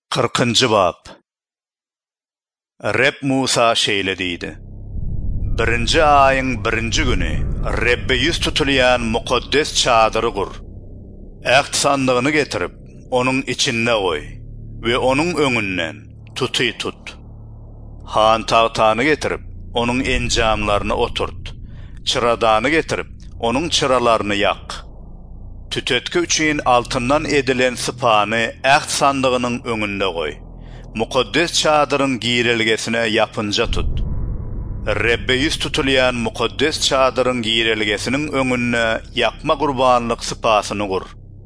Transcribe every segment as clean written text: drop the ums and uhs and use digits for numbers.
40. bab. Reb Musa şeýlediydi. Birinci ayın birinci günü Rebbe yüz tutulayan mukaddes çadırı kur. Äht sandygyny getirip onun içinde koy ve onun öňünden tuty tut. Han tağtany getirip onun encamlaryny oturt. Çıradany getirip onun çıralarını yak. Tütetki üçin altından edilen sıpany äht sandygynyň öňünde koy. Mukaddes çadırın giýrelgesine yapınca tut. Rebbe yüz tutulayan mukaddes çadırın giýrelgesiniň öňüne yakma gurbanlyk sıpasyny kur.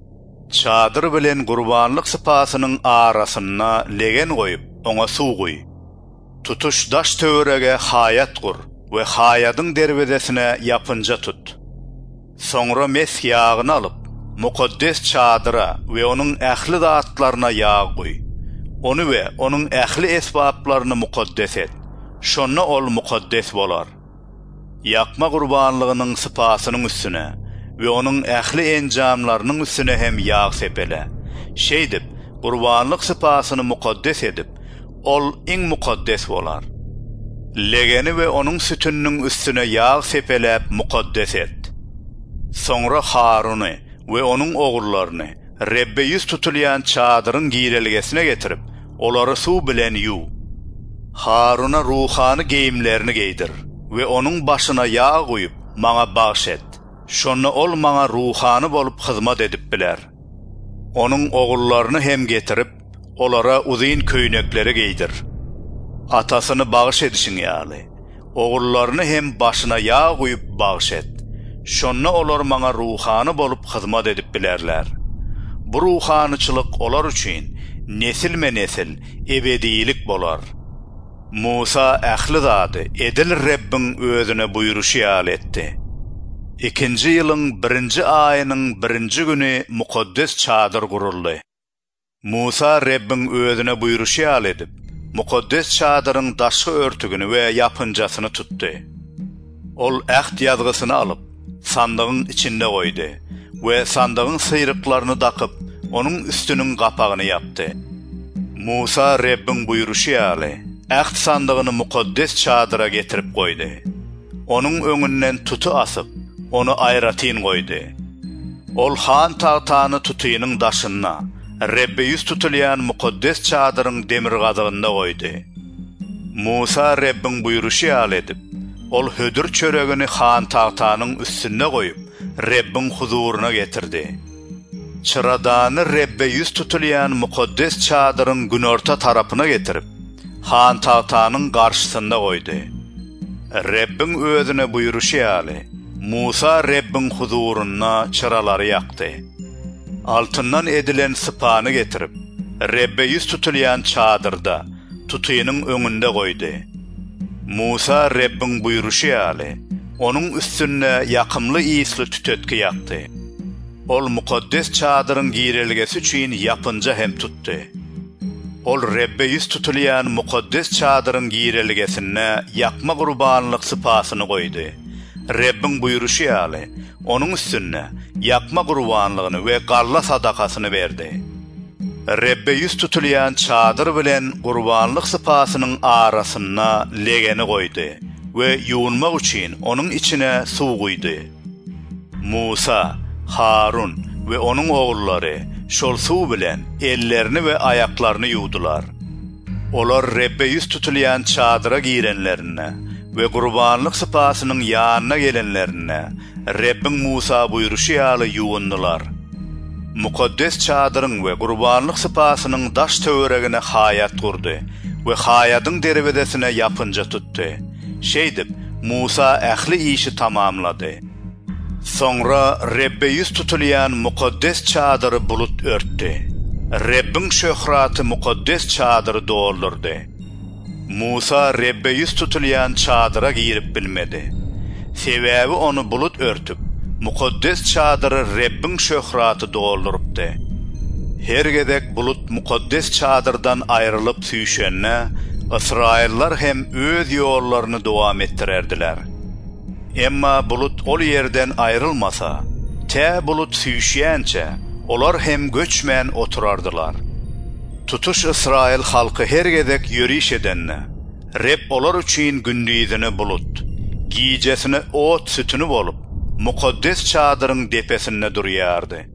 Çadyr bilen gurbanlyk sıpasynyň arasyna legen koyup oňa suw goý. Tutuş daş töwerege hayat kur we hayadyň derwezesine yapınca tut. Soňra mes ýagyny alyp mukaddes çadyra we onuň ähli zatlaryna ýag goý. Onu we onuň ähli esbablaryny mukaddes et. Şonna ol mukaddes bolar. Yakma gurbanlygynyň sıpasynyň üstüne we onuň ähli encamlarynyň üstüne hem ýag sepele. Şeýdip gurbanlyk sıpasyny mukaddes edip, ol iň mukaddes bolar. Legeni we onuň sütünniň üstüne ýag sepelep mukaddes et. Soňra Haruny we onuň ogurlaryny Rebbe yüz tutulayan çadyryň giýrelgesine getirip, olary suw bilen ýuw. Haruna ruhany geyimlerini giydir we onuň başyna ýag goýup maňa bagş et. Şonu ol maňa ruhany bolup hyzmat edip biler. Onuň ogurlaryny hem getirip, olara uzyn köýnekleri giydir. Atasyny bagş edişiň ýaly. Ogurlaryny hem başyna ýag goýup bagş et. Şonu olar maňa ruhany bolup hyzmat edip bilerler. Bu ruhanyçylyk olar üçin nesilme nesil ebedilik bolar. Musa ähli zady edil Rebbiň özüne buyruşy ýaly etdi. 2-nji ýylyň 1-nji aýynyň 1-nji güni mukaddes çadyr kuruldy. Musa Rebbiň özüne buyruşy ýaly edip, mukaddes çadyryň daşky örtügini we ýapynjasyny tutdy. Ol äht ýazgysyny alyp, sandygyň içinde goýdy we sandygyň syýryklaryny dakyp, onuň üstüniň gapagyny ýapdy. Musa Rebbiň buyruşy ýaly äht sandygyny mukaddes çadyra getirip goýdy. Onuň öňünden tutu asyp, onu aýratyn goýdy. Ol han tağtany tutynyň daşyna, Rebbe yüz tutulayan mukaddes çadyryň demir gazygynda goýdy. Musa Rebbiň buyruşy ýaly edip, ol hödür çöregini han tağtanyň üstüne goýup, Rebbiň huzuruna getirdi. Çıradany Rebbe yüz tutulayan mukaddes çadyryň günorta tarapyna getirip, han tağtanyň garşysynda goýdy. Rebbiň özüne buyruşy ýaly, Musa Rebbiň huzuruna çyralary ýakdy. Altından edilen sıpany getirip, Rebbe yüz tutulayan çadyrda tutynyň öňünde goýdy. Musa Rebbiň buyruşy ýaly, onuň üstüne ýakymly ýysly tütetki ýakdy. Ol mukaddes çadyryň giýrelgesi üçin ýapynja hem tutdy. Ol Rebbe yüz tutulayan mukaddes çadyryň giýrelgesine ýakma gurbanlyk sıpasyny goýdy. Rebbiň buyruşy ýaly, onuň üstüne ýakma gurbanlygyny we garla sadakasyny berdi. Rebbe yüz tutulayan çadyr bilen gurbanlyk sıpasynyň arasyna legeni goýdy we ýuwunmak üçin onuň içine suw goýdy. Musa, Harun we onuň ogullary şol suw bilen ellerini we aýaklaryny ýuwdular. Olar Rebbe yüz tutulayan çadyra giýrenlerine we gurbanlyk sıpasynyň ýanyna gelenlerine Rebbiň Musa buyruşy ýaly ýuwundylar. Mukaddes çadyryň we gurbanlyk sıpasynyň daş töweregine hayat kurdy we hayadyň derwezesine ýapynja tutdy. Şeýdip Musa ähli işi tamamlady. Soňra Rebbe yüz tutulayan mukaddes çadyry bulut örtdi. Rebbiň şöhraty mukaddes çadyry doldurdy. Musa Rebbe yüz tutulayan çadyra girip bilmedi. Sebäbi onu bulut örtüp, mukaddes çadyry Rebbiň şöhraty doldurupdy. Her gedek bulut mukaddes çadyrdan aýrylyp süýşenne, Israillar hem öz ýollaryny dowam ettirerdiler. Emma bulut ol yerden ayrılmasa, te bulut süýşýänçe, olar hem göçmän oturardylar. Tutuş İsrail halkı her gedek yürüyüş edenne. Reb olar üçin gündüzini bulut, giyijesine ot sütünü bolup, mukaddes çadırın depesinde durýardy.